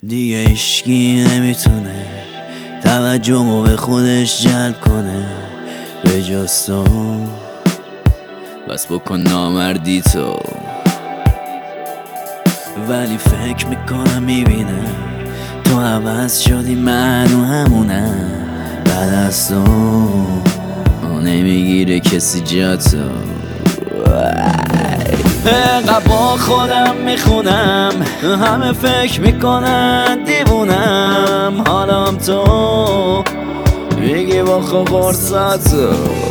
دیگه هیچکی نمیتونه توجهمو به خودش جلب کنه به جز تو. بس بکن نامردی تو، ولی فکر میکنم میبینم تو عوض شدی، منو همونم. بعد از تو نمیگیره کسی جا تو. انقدر با خودم میخونم، همه فکر میکنن دیوونم. حالم تو میگی با خود قرصاتو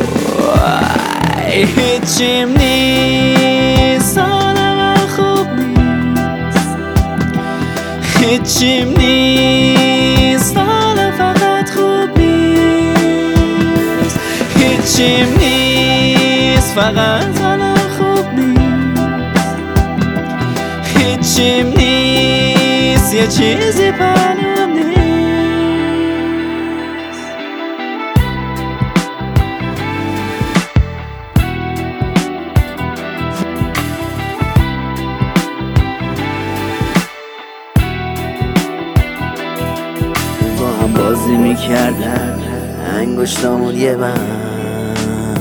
هیچیم نیست، حال من خوب نیست. هیچیم نیست، حال فقط خوب نیست. هیچیم نیست، فقط حالم خوب نیست. هیچیم نیست، یه چیزی پنهون نیست. با هم بازی میکردن انگشتامون یه بند،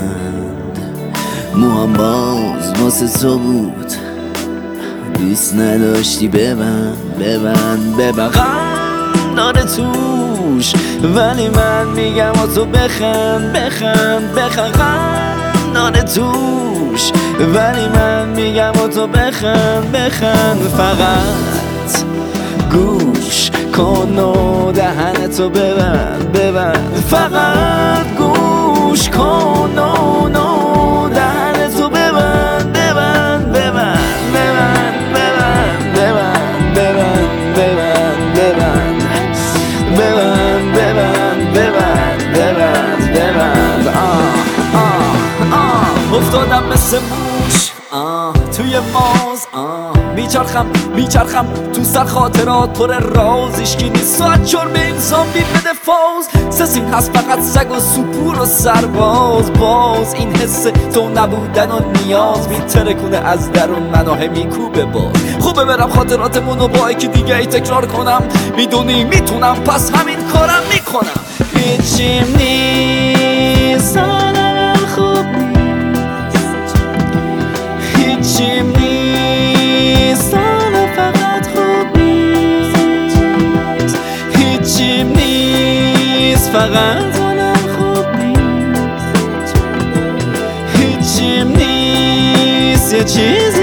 موام باز واسه تو بود، دوست نداشتی ببند غم داره توش، ولی من میگم و تو بخند غم داره توش، ولی من میگم و تو بخند. فقط گوش کن و دهنتو ببند. فقط گوش کن و دهنتو ببند. افتادم مثل موش توی ماز، میچرخم تو سر خاطرات پر راز. اشکی نیست ساعت چرم انسان بی بده فاز. سسیم هست فقط سگ و سپور و سرباز. باز این حس تو نبودن و نیاز میترکونه از درون منو میکوبه باز. خوبه برم خاطراتمونو با یکی دیگه ای تکرار کنم، میدونی میتونم پس همین کارم میکنم. هیچیم نیست، حال من خوب نیست. هیچیم نیست، حالا فقط خوب نیست. هیچیم نیست، فقط حالم خوب نیست. هیچیم نیست، یه چیزی